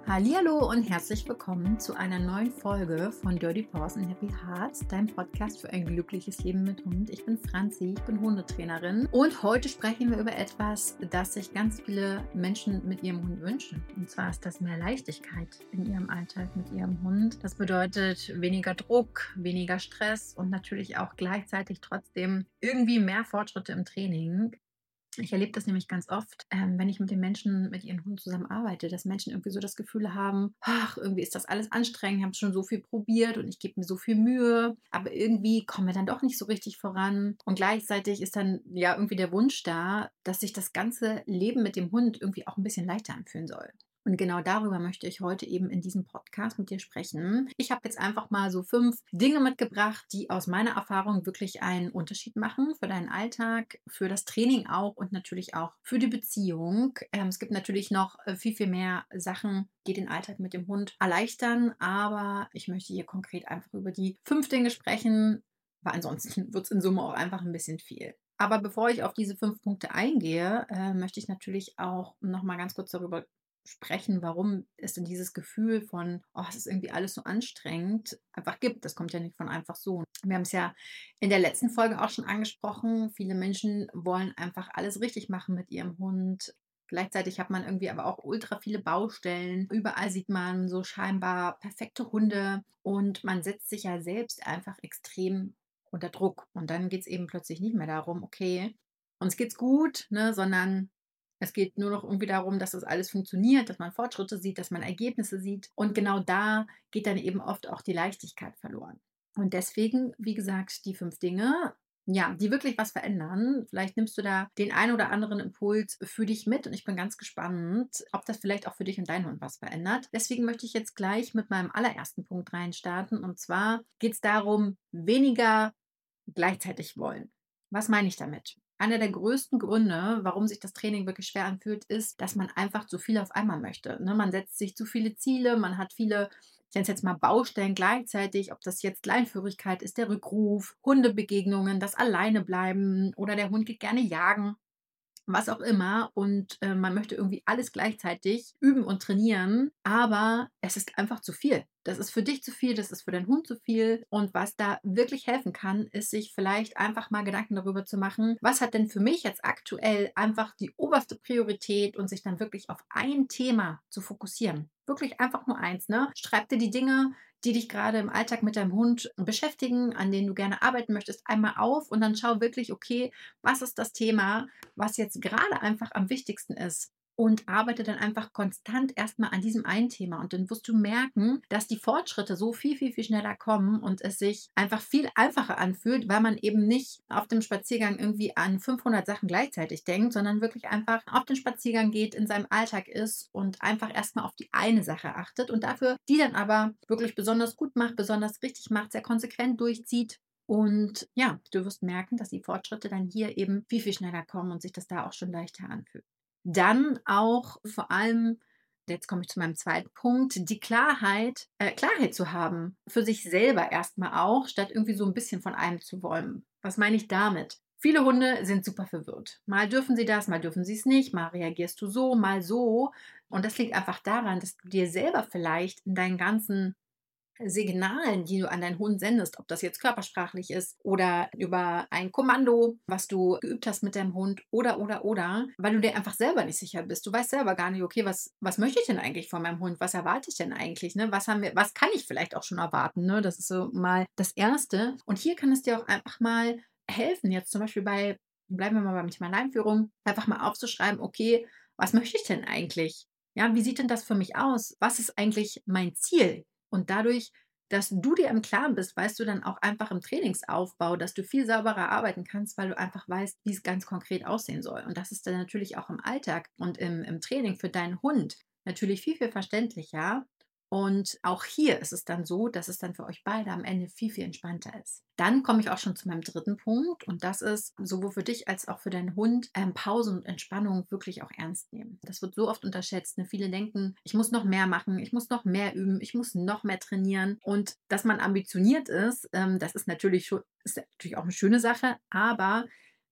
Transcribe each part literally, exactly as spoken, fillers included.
Hallihallo und herzlich willkommen zu einer neuen Folge von Dirty Paws and Happy Hearts, deinem Podcast für ein glückliches Leben mit Hund. Ich bin Franzi, ich bin Hundetrainerin und heute sprechen wir über etwas, das sich ganz viele Menschen mit ihrem Hund wünschen. Und zwar ist das mehr Leichtigkeit in ihrem Alltag mit ihrem Hund. Das bedeutet weniger Druck, weniger Stress und natürlich auch gleichzeitig trotzdem irgendwie mehr Fortschritte im Training. Ich erlebe das nämlich ganz oft, ähm, wenn ich mit den Menschen, mit ihren Hunden zusammenarbeite, dass Menschen irgendwie so das Gefühl haben, ach, irgendwie ist das alles anstrengend, ich habe schon so viel probiert und ich gebe mir so viel Mühe, aber irgendwie kommen wir dann doch nicht so richtig voran. Und gleichzeitig ist dann ja irgendwie der Wunsch da, dass sich das ganze Leben mit dem Hund irgendwie auch ein bisschen leichter anfühlen soll. Und genau darüber möchte ich heute eben in diesem Podcast mit dir sprechen. Ich habe jetzt einfach mal so fünf Dinge mitgebracht, die aus meiner Erfahrung wirklich einen Unterschied machen für deinen Alltag, für das Training auch und natürlich auch für die Beziehung. Ähm, es gibt natürlich noch viel, viel mehr Sachen, die den Alltag mit dem Hund erleichtern, aber ich möchte hier konkret einfach über die fünf Dinge sprechen, weil ansonsten wird es in Summe auch einfach ein bisschen viel. Aber bevor ich auf diese fünf Punkte eingehe, äh, möchte ich natürlich auch noch mal ganz kurz darüber sprechen, warum es denn dieses Gefühl von, oh, es ist irgendwie alles so anstrengend, einfach gibt. Das kommt ja nicht von einfach so. Wir haben es ja in der letzten Folge auch schon angesprochen. Viele Menschen wollen einfach alles richtig machen mit ihrem Hund. Gleichzeitig hat man irgendwie aber auch ultra viele Baustellen. Überall sieht man so scheinbar perfekte Hunde und man setzt sich ja selbst einfach extrem unter Druck. Und dann geht es eben plötzlich nicht mehr darum, okay, uns geht's gut, ne, sondern es geht nur noch irgendwie darum, dass das alles funktioniert, dass man Fortschritte sieht, dass man Ergebnisse sieht. Und genau da geht dann eben oft auch die Leichtigkeit verloren. Und deswegen, wie gesagt, die fünf Dinge, ja, die wirklich was verändern. Vielleicht nimmst du da den einen oder anderen Impuls für dich mit und ich bin ganz gespannt, ob das vielleicht auch für dich und deinen Hund was verändert. Deswegen möchte ich jetzt gleich mit meinem allerersten Punkt reinstarten. Und zwar geht es darum, weniger gleichzeitig wollen. Was meine ich damit? Einer der größten Gründe, warum sich das Training wirklich schwer anfühlt, ist, dass man einfach zu viel auf einmal möchte. Ne? Man setzt sich zu viele Ziele, man hat viele, ich nenne es jetzt mal Baustellen gleichzeitig, ob das jetzt Leinführigkeit ist, der Rückruf, Hundebegegnungen, das Alleinebleiben oder der Hund geht gerne jagen, was auch immer. Und äh, man möchte irgendwie alles gleichzeitig üben und trainieren, aber es ist einfach zu viel. Das ist für dich zu viel, das ist für deinen Hund zu viel. Und was da wirklich helfen kann, ist, sich vielleicht einfach mal Gedanken darüber zu machen, was hat denn für mich jetzt aktuell einfach die oberste Priorität und sich dann wirklich auf ein Thema zu fokussieren. Wirklich einfach nur eins, ne? Schreib dir die Dinge, die dich gerade im Alltag mit deinem Hund beschäftigen, an denen du gerne arbeiten möchtest, einmal auf und dann schau wirklich, okay, was ist das Thema, was jetzt gerade einfach am wichtigsten ist. Und arbeite dann einfach konstant erstmal an diesem einen Thema. Und dann wirst du merken, dass die Fortschritte so viel, viel, viel schneller kommen und es sich einfach viel einfacher anfühlt, weil man eben nicht auf dem Spaziergang irgendwie an fünfhundert Sachen gleichzeitig denkt, sondern wirklich einfach auf den Spaziergang geht, in seinem Alltag ist und einfach erstmal auf die eine Sache achtet und dafür die dann aber wirklich besonders gut macht, besonders richtig macht, sehr konsequent durchzieht. Und ja, du wirst merken, dass die Fortschritte dann hier eben viel, viel schneller kommen und sich das da auch schon leichter anfühlt. Dann auch vor allem, jetzt komme ich zu meinem zweiten Punkt, die Klarheit, äh, Klarheit zu haben, für sich selber erstmal auch, statt irgendwie so ein bisschen von einem zu wollen. Was meine ich damit? Viele Hunde sind super verwirrt. Mal dürfen sie das, mal dürfen sie es nicht, mal reagierst du so, mal so. Und das liegt einfach daran, dass du dir selber vielleicht in deinen ganzen Signalen, die du an deinen Hund sendest, ob das jetzt körpersprachlich ist oder über ein Kommando, was du geübt hast mit deinem Hund oder, oder, oder, weil du dir einfach selber nicht sicher bist. Du weißt selber gar nicht, okay, was, was möchte ich denn eigentlich von meinem Hund? Was erwarte ich denn eigentlich? Ne? Was haben wir, was kann ich vielleicht auch schon erwarten? Ne? Das ist so mal das Erste. Und hier kann es dir auch einfach mal helfen, jetzt zum Beispiel bei, bleiben wir mal beim Thema Leinführung, einfach mal aufzuschreiben, okay, was möchte ich denn eigentlich? Ja, wie sieht denn das für mich aus? Was ist eigentlich mein Ziel? Und dadurch, dass du dir im Klaren bist, weißt du dann auch einfach im Trainingsaufbau, dass du viel sauberer arbeiten kannst, weil du einfach weißt, wie es ganz konkret aussehen soll. Und das ist dann natürlich auch im Alltag und im, im Training für deinen Hund natürlich viel, viel verständlicher. Und auch hier ist es dann so, dass es dann für euch beide am Ende viel, viel entspannter ist. Dann komme ich auch schon zu meinem dritten Punkt und das ist sowohl für dich als auch für deinen Hund ähm, Pause und Entspannung wirklich auch ernst nehmen. Das wird so oft unterschätzt. Ne? Viele denken, ich muss noch mehr machen, ich muss noch mehr üben, ich muss noch mehr trainieren. Und dass man ambitioniert ist, ähm, das ist natürlich schon, ist natürlich auch eine schöne Sache, aber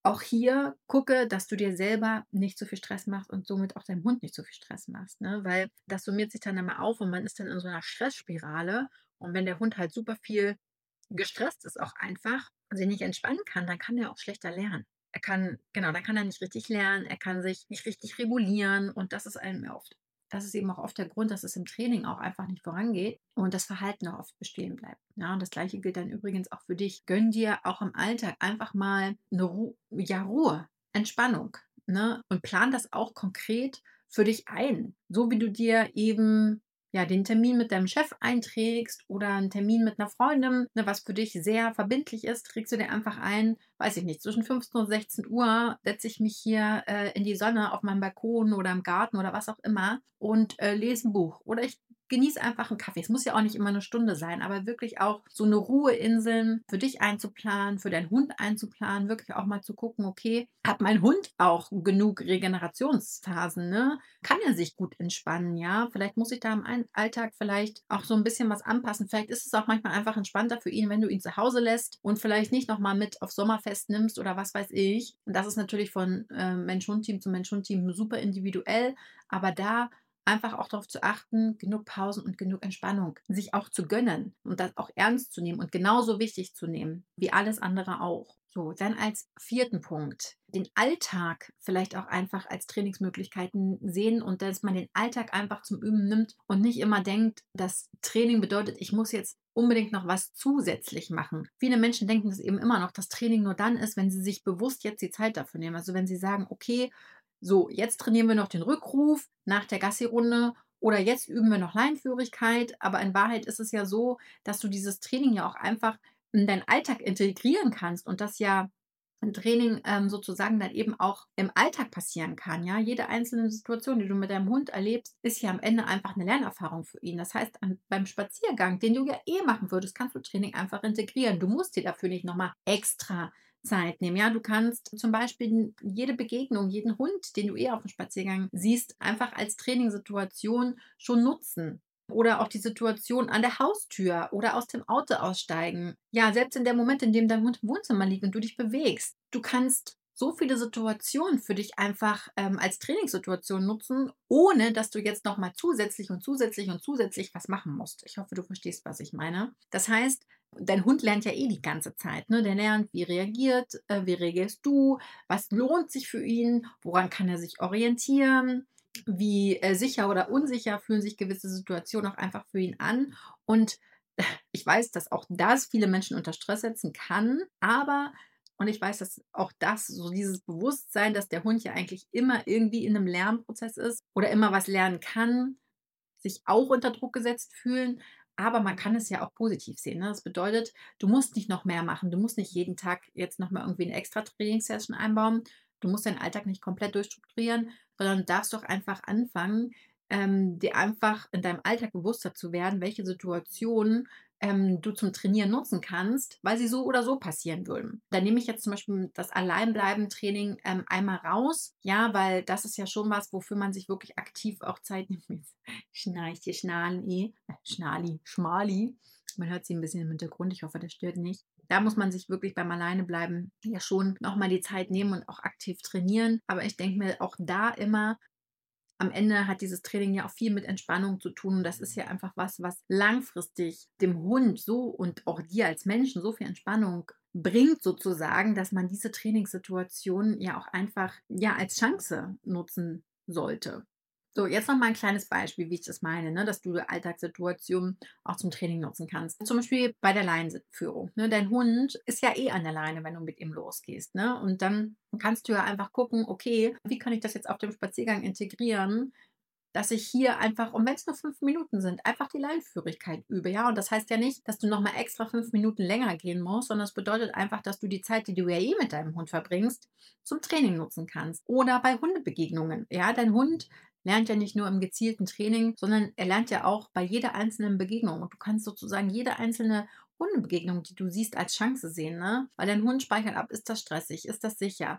Auch hier gucke, dass du dir selber nicht so viel Stress machst und somit auch deinem Hund nicht so viel Stress machst, ne? Weil das summiert sich dann immer auf und man ist dann in so einer Stressspirale. Und wenn der Hund halt super viel gestresst ist auch einfach und sich nicht entspannen kann, dann kann er auch schlechter lernen. Er kann genau, dann kann er nicht richtig lernen, er kann sich nicht richtig regulieren und das ist einem oft das ist eben auch oft der Grund, dass es im Training auch einfach nicht vorangeht und das Verhalten auch oft bestehen bleibt. Ja, und das Gleiche gilt dann übrigens auch für dich. Gönn dir auch im Alltag einfach mal eine Ru ja, Ruhe, Entspannung, ne? Und plan das auch konkret für dich ein. So wie du dir eben ja, den Termin mit deinem Chef einträgst oder einen Termin mit einer Freundin, ne, was für dich sehr verbindlich ist, trägst du dir einfach ein, weiß ich nicht, zwischen fünfzehn und sechzehn Uhr setze ich mich hier äh, in die Sonne auf meinem Balkon oder im Garten oder was auch immer und äh, lese ein Buch. Oder ich genieße einfach einen Kaffee. Es muss ja auch nicht immer eine Stunde sein, aber wirklich auch so eine Ruheinseln für dich einzuplanen, für deinen Hund einzuplanen, wirklich auch mal zu gucken, okay, hat mein Hund auch genug Regenerationsphasen, ne? Kann er sich gut entspannen, ja? Vielleicht muss ich da im Ein- Alltag vielleicht auch so ein bisschen was anpassen. Vielleicht ist es auch manchmal einfach entspannter für ihn, wenn du ihn zu Hause lässt und vielleicht nicht nochmal mit aufs Sommerfest nimmst oder was weiß ich. Und das ist natürlich von äh, Mensch-Hund-Team zu Mensch-Hund-Team super individuell, aber da einfach auch darauf zu achten, genug Pausen und genug Entspannung, sich auch zu gönnen und das auch ernst zu nehmen und genauso wichtig zu nehmen, wie alles andere auch. So, dann als vierten Punkt, den Alltag vielleicht auch einfach als Trainingsmöglichkeiten sehen und dass man den Alltag einfach zum Üben nimmt und nicht immer denkt, dass Training bedeutet, ich muss jetzt unbedingt noch was zusätzlich machen. Viele Menschen denken das eben immer noch, dass Training nur dann ist, wenn sie sich bewusst jetzt die Zeit dafür nehmen. Also wenn sie sagen, okay, so, jetzt trainieren wir noch den Rückruf nach der Gassi-Runde oder jetzt üben wir noch Leinenführigkeit. Aber in Wahrheit ist es ja so, dass du dieses Training ja auch einfach in deinen Alltag integrieren kannst und das ja ein Training ähm, sozusagen dann eben auch im Alltag passieren kann. Ja, jede einzelne Situation, die du mit deinem Hund erlebst, ist ja am Ende einfach eine Lernerfahrung für ihn. Das heißt, an, beim Spaziergang, den du ja eh machen würdest, kannst du Training einfach integrieren. Du musst dir dafür nicht nochmal extra Zeit nehmen. Ja, du kannst zum Beispiel jede Begegnung, jeden Hund, den du eh auf dem Spaziergang siehst, einfach als Trainingssituation schon nutzen. Oder auch die Situation an der Haustür oder aus dem Auto aussteigen. Ja, selbst in dem Moment, in dem dein Hund im Wohnzimmer liegt und du dich bewegst. Du kannst so viele Situationen für dich einfach ähm, als Trainingssituation nutzen, ohne dass du jetzt nochmal zusätzlich und zusätzlich und zusätzlich was machen musst. Ich hoffe, du verstehst, was ich meine. Das heißt, dein Hund lernt ja eh die ganze Zeit. Ne? Der lernt, wie reagiert, äh, wie reagierst du, was lohnt sich für ihn, woran kann er sich orientieren, wie äh, sicher oder unsicher fühlen sich gewisse Situationen auch einfach für ihn an. Und äh, ich weiß, dass auch das viele Menschen unter Stress setzen kann, aber und ich weiß, dass auch das, so dieses Bewusstsein, dass der Hund ja eigentlich immer irgendwie in einem Lernprozess ist oder immer was lernen kann, sich auch unter Druck gesetzt fühlen. Aber man kann es ja auch positiv sehen. Ne? Das bedeutet, du musst nicht noch mehr machen. Du musst nicht jeden Tag jetzt nochmal irgendwie eine extra Trainingssession einbauen. Du musst deinen Alltag nicht komplett durchstrukturieren, sondern du darfst doch einfach anfangen, ähm, dir einfach in deinem Alltag bewusster zu werden, welche Situationen ähm, du zum Trainieren nutzen kannst, weil sie so oder so passieren würden. Da nehme ich jetzt zum Beispiel das Alleinbleiben-Training ähm, einmal raus, ja, weil das ist ja schon was, wofür man sich wirklich aktiv auch Zeit nimmt. Schnarcht hier Schnali, äh, Schnali, Schmali. Man hört sie ein bisschen im Hintergrund. Ich hoffe, das stört nicht. Da muss man sich wirklich beim Alleinebleiben ja schon nochmal die Zeit nehmen und auch aktiv trainieren. Aber ich denke mir auch da immer, am Ende hat dieses Training ja auch viel mit Entspannung zu tun. Und das ist ja einfach was, was langfristig dem Hund so und auch dir als Menschen so viel Entspannung bringt sozusagen, dass man diese Trainingssituation ja auch einfach ja als Chance nutzen sollte. So, jetzt noch mal ein kleines Beispiel, wie ich das meine, ne, dass du Alltagssituationen auch zum Training nutzen kannst. Zum Beispiel bei der Leinenführung. Ne? Dein Hund ist ja eh an der Leine, wenn du mit ihm losgehst. Ne? Und dann kannst du ja einfach gucken, okay, wie kann ich das jetzt auf dem Spaziergang integrieren, dass ich hier einfach, und wenn es nur fünf Minuten sind, einfach die Leinenführigkeit übe. Ja, und das heißt ja nicht, dass du nochmal extra fünf Minuten länger gehen musst, sondern es bedeutet einfach, dass du die Zeit, die du ja eh mit deinem Hund verbringst, zum Training nutzen kannst. Oder bei Hundebegegnungen. Ja, dein Hund lernt ja nicht nur im gezielten Training, sondern er lernt ja auch bei jeder einzelnen Begegnung. Und du kannst sozusagen jede einzelne Hundebegegnung, die du siehst, als Chance sehen, ne? Weil dein Hund speichert ab, ist das stressig, ist das sicher?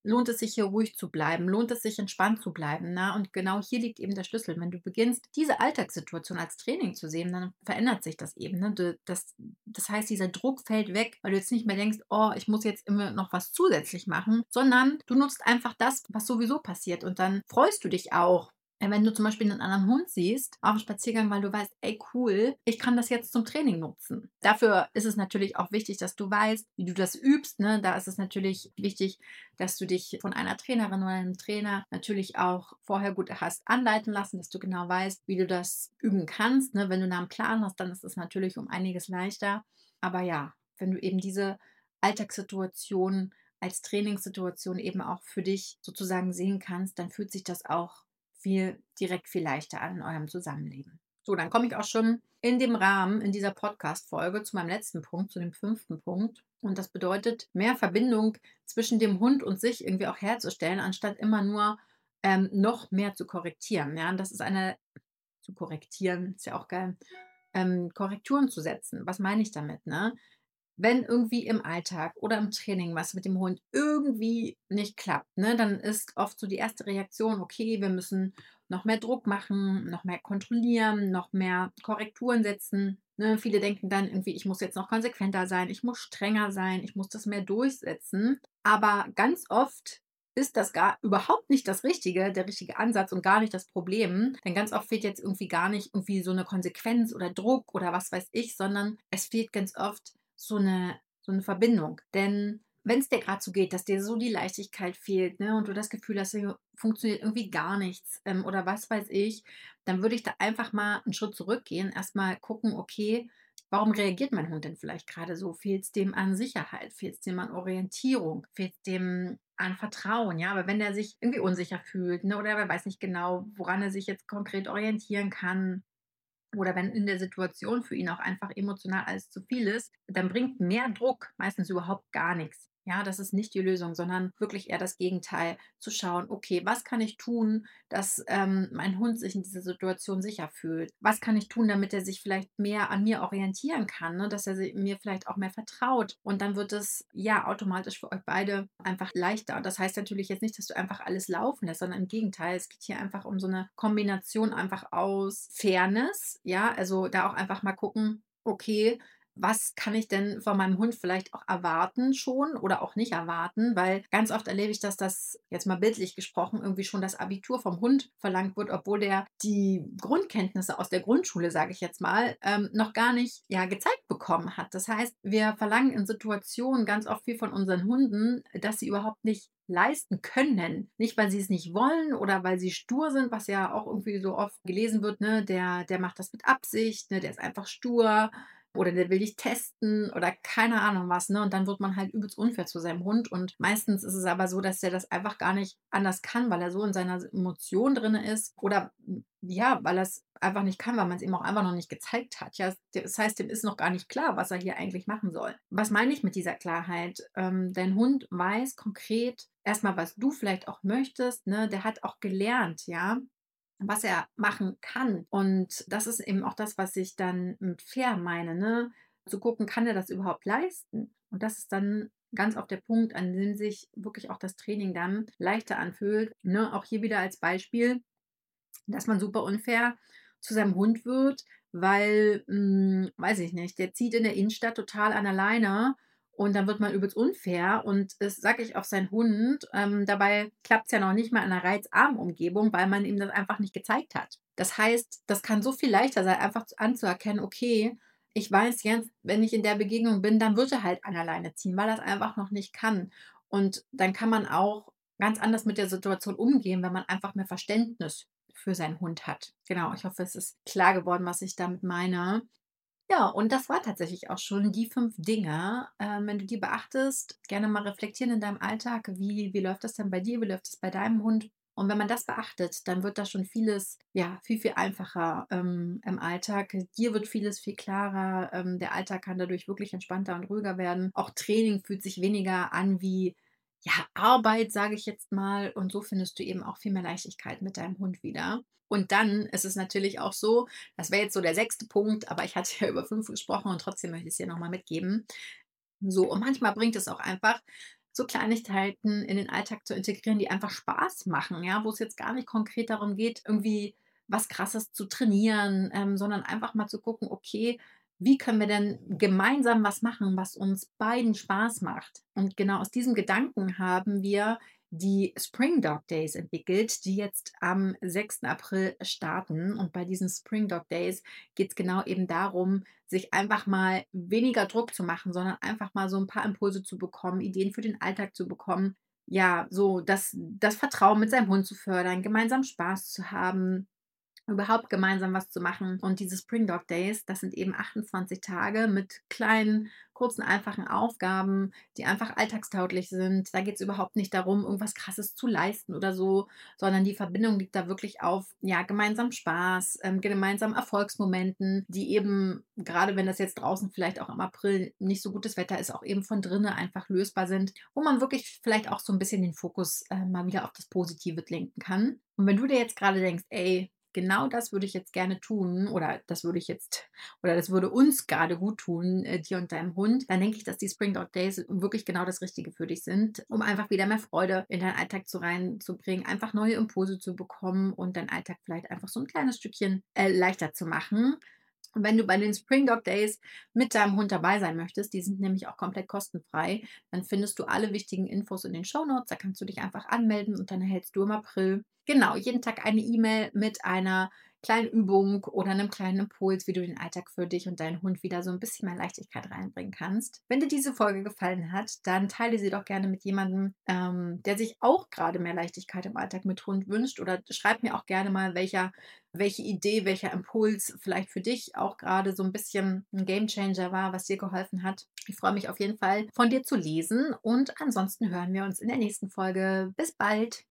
lohnt es sich hier ruhig zu bleiben? Lohnt es sich entspannt zu bleiben? Ne? Und genau hier liegt eben der Schlüssel. Wenn du beginnst, diese Alltagssituation als Training zu sehen, dann verändert sich das eben. Ne? Du, das, das heißt, dieser Druck fällt weg, weil du jetzt nicht mehr denkst, oh, ich muss jetzt immer noch was zusätzlich machen, sondern du nutzt einfach das, was sowieso passiert. Und dann freust du dich auch, äh, wenn du zum Beispiel einen anderen Hund siehst auf dem Spaziergang, weil du weißt, ey cool, ich kann das jetzt zum Training nutzen. Dafür ist es natürlich auch wichtig, dass du weißt, wie du das übst. Ne? Da ist es natürlich wichtig, dass du dich von einer Trainerin oder einem Trainer natürlich auch vorher gut hast anleiten lassen, dass du genau weißt, wie du das üben kannst. Ne? Wenn du da einen Plan hast, dann ist es natürlich um einiges leichter. Aber ja, wenn du eben diese Alltagssituation als Trainingssituation eben auch für dich sozusagen sehen kannst, dann fühlt sich das auch viel direkt viel leichter an in eurem Zusammenleben. So, dann komme ich auch schon in dem Rahmen, in dieser Podcast-Folge zu meinem letzten Punkt, zu dem fünften Punkt. Und das bedeutet, mehr Verbindung zwischen dem Hund und sich irgendwie auch herzustellen, anstatt immer nur ähm, noch mehr zu korrigieren. Ja, und das ist eine, zu korrigieren, ist ja auch geil, ähm, Korrekturen zu setzen. Was meine ich damit, ne? Wenn irgendwie im Alltag oder im Training was mit dem Hund irgendwie nicht klappt, ne, dann ist oft so die erste Reaktion, okay, wir müssen noch mehr Druck machen, noch mehr kontrollieren, noch mehr Korrekturen setzen. Ne? Viele denken dann irgendwie, ich muss jetzt noch konsequenter sein, ich muss strenger sein, ich muss das mehr durchsetzen. Aber ganz oft ist das gar überhaupt nicht das Richtige, der richtige Ansatz und gar nicht das Problem. Denn ganz oft fehlt jetzt irgendwie gar nicht irgendwie so eine Konsequenz oder Druck oder was weiß ich, sondern es fehlt ganz oft so eine, so eine Verbindung. Denn wenn es dir gerade so geht, dass dir so die Leichtigkeit fehlt, ne, und du das Gefühl hast, hier funktioniert irgendwie gar nichts ähm, oder was weiß ich, dann würde ich da einfach mal einen Schritt zurückgehen, erstmal gucken, okay, warum reagiert mein Hund denn vielleicht gerade so? Fehlt es dem an Sicherheit? Fehlt es dem an Orientierung? Fehlt es dem an Vertrauen? Ja, aber wenn der sich irgendwie unsicher fühlt, ne, oder er weiß nicht genau, woran er sich jetzt konkret orientieren kann, oder wenn in der Situation für ihn auch einfach emotional alles zu viel ist, dann bringt mehr Druck meistens überhaupt gar nichts. Ja, das ist nicht die Lösung, sondern wirklich eher das Gegenteil. Zu schauen, okay, was kann ich tun, dass ähm, mein Hund sich in dieser Situation sicher fühlt? Was kann ich tun, damit er sich vielleicht mehr an mir orientieren kann, ne? Dass er si- mir vielleicht auch mehr vertraut? Und dann wird es ja automatisch für euch beide einfach leichter. Und das heißt natürlich jetzt nicht, dass du einfach alles laufen lässt, sondern im Gegenteil. Es geht hier einfach um so eine Kombination einfach aus Fairness, ja, also da auch einfach mal gucken, okay, was kann ich denn von meinem Hund vielleicht auch erwarten schon oder auch nicht erwarten? Weil ganz oft erlebe ich, dass das, jetzt mal bildlich gesprochen, irgendwie schon das Abitur vom Hund verlangt wird, obwohl der die Grundkenntnisse aus der Grundschule, sage ich jetzt mal, ähm, noch gar nicht ja, gezeigt bekommen hat. Das heißt, wir verlangen in Situationen ganz oft viel von unseren Hunden, dass sie überhaupt nicht leisten können. Nicht, weil sie es nicht wollen oder weil sie stur sind, was ja auch irgendwie so oft gelesen wird, ne? Der, der macht das mit Absicht, ne? Der ist einfach stur oder der will dich testen oder keine Ahnung was, ne? Und dann wird man halt übelst unfair zu seinem Hund. Und meistens ist es aber so, dass der das einfach gar nicht anders kann, weil er so in seiner Emotion drin ist oder ja, weil er es einfach nicht kann, weil man es ihm auch einfach noch nicht gezeigt hat. Ja, das heißt, dem ist noch gar nicht klar, was er hier eigentlich machen soll. Was meine ich mit dieser Klarheit? Ähm, dein Hund weiß konkret erstmal, was du vielleicht auch möchtest, ne? Der hat auch gelernt, ja, was er machen kann. Und das ist eben auch das, was ich dann mit fair meine, ne? Zu gucken, kann er das überhaupt leisten? Und das ist dann ganz oft der Punkt, an dem sich wirklich auch das Training dann leichter anfühlt. Ne? Auch hier wieder als Beispiel, dass man super unfair zu seinem Hund wird, weil, hm, weiß ich nicht, der zieht in der Innenstadt total an der Leine und dann wird man übelst unfair und das sage ich auf seinen Hund. Ähm, dabei klappt es ja noch nicht mal in einer reizarmen Umgebung, weil man ihm das einfach nicht gezeigt hat. Das heißt, das kann so viel leichter sein, einfach anzuerkennen, okay, ich weiß jetzt, wenn ich in der Begegnung bin, dann wird er halt an der Leine ziehen, weil er es einfach noch nicht kann. Und dann kann man auch ganz anders mit der Situation umgehen, wenn man einfach mehr Verständnis für seinen Hund hat. Genau, ich hoffe, es ist klar geworden, was ich damit meine. Ja, und das war tatsächlich auch schon die fünf Dinge. Ähm, wenn du die beachtest, gerne mal reflektieren in deinem Alltag. Wie, wie läuft das denn bei dir? Wie läuft es bei deinem Hund? Und wenn man das beachtet, dann wird da schon vieles, ja, viel, viel einfacher ähm, im Alltag. Dir wird vieles viel klarer. Ähm, der Alltag kann dadurch wirklich entspannter und ruhiger werden. Auch Training fühlt sich weniger an wie, ja, Arbeit, sage ich jetzt mal. Und so findest du eben auch viel mehr Leichtigkeit mit deinem Hund wieder. Und dann ist es natürlich auch so, das wäre jetzt so der sechste Punkt, aber ich hatte ja über fünf gesprochen und trotzdem möchte ich es dir nochmal mitgeben. So, und manchmal bringt es auch einfach, so Kleinigkeiten in den Alltag zu integrieren, die einfach Spaß machen, ja, wo es jetzt gar nicht konkret darum geht, irgendwie was Krasses zu trainieren, ähm, sondern einfach mal zu gucken, okay, wie können wir denn gemeinsam was machen, was uns beiden Spaß macht? Und genau aus diesem Gedanken haben wir die Spring Dog Days entwickelt, die jetzt am sechsten April starten. Und bei diesen Spring Dog Days geht es genau eben darum, sich einfach mal weniger Druck zu machen, sondern einfach mal so ein paar Impulse zu bekommen, Ideen für den Alltag zu bekommen. Ja, so das, das Vertrauen mit seinem Hund zu fördern, gemeinsam Spaß zu haben, überhaupt gemeinsam was zu machen. Und diese Spring Dog Days, das sind eben achtundzwanzig Tage mit kleinen, kurzen, einfachen Aufgaben, die einfach alltagstauglich sind. Da geht es überhaupt nicht darum, irgendwas Krasses zu leisten oder so, sondern die Verbindung liegt da wirklich auf, ja, gemeinsam Spaß, ähm, gemeinsam Erfolgsmomenten, die eben, gerade wenn das jetzt draußen vielleicht auch im April nicht so gutes Wetter ist, auch eben von drinnen einfach lösbar sind, wo man wirklich vielleicht auch so ein bisschen den Fokus äh, mal wieder auf das Positive lenken kann. Und wenn du dir jetzt gerade denkst, ey, genau das würde ich jetzt gerne tun oder das würde ich jetzt oder das würde uns gerade gut tun, äh, dir und deinem Hund, dann denke ich, dass die Spring Dog Days wirklich genau das Richtige für dich sind, um einfach wieder mehr Freude in deinen Alltag zu reinzubringen, einfach neue Impulse zu bekommen und deinen Alltag vielleicht einfach so ein kleines Stückchen äh, leichter zu machen. Und wenn du bei den Spring Dog Days mit deinem Hund dabei sein möchtest, die sind nämlich auch komplett kostenfrei, dann findest du alle wichtigen Infos in den Shownotes. Da kannst du dich einfach anmelden und dann erhältst du im April, genau, jeden Tag eine E-Mail mit einer kleinen Übung oder einem kleinen Impuls, wie du den Alltag für dich und deinen Hund wieder so ein bisschen mehr Leichtigkeit reinbringen kannst. Wenn dir diese Folge gefallen hat, dann teile sie doch gerne mit jemandem, ähm, der sich auch gerade mehr Leichtigkeit im Alltag mit Hund wünscht, oder schreib mir auch gerne mal, welcher welche Idee, welcher Impuls vielleicht für dich auch gerade so ein bisschen ein Gamechanger war, was dir geholfen hat. Ich freue mich auf jeden Fall, von dir zu lesen, und ansonsten hören wir uns in der nächsten Folge. Bis bald!